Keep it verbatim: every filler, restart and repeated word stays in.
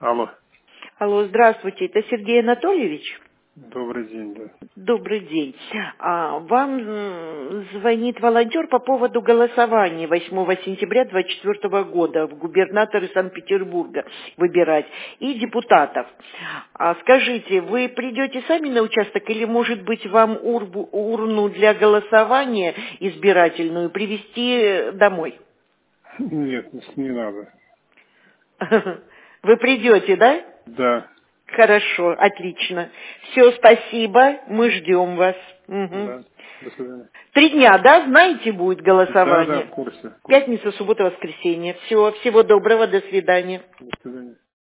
Алло. Алло, здравствуйте, это Сергей Анатольевич? Добрый день, да. Добрый день. А, вам м, звонит волонтер по поводу голосования восьмого сентября две тысячи двадцать четвёртого года в губернаторы Санкт-Петербурга выбирать и депутатов. А, скажите, вы придете сами на участок или, может быть, вам урбу- урну для голосования избирательную привезти домой? Нет, не надо. Вы придете, да? Да, Хорошо, отлично. Все, спасибо, мы ждем вас. Мгм. да. До свидания. Три дня, да, знаете, будет Да, да, голосование? в курсе. В курсе. Пятница, суббота, воскресенье. Все, всего доброго, до свидания. До свидания.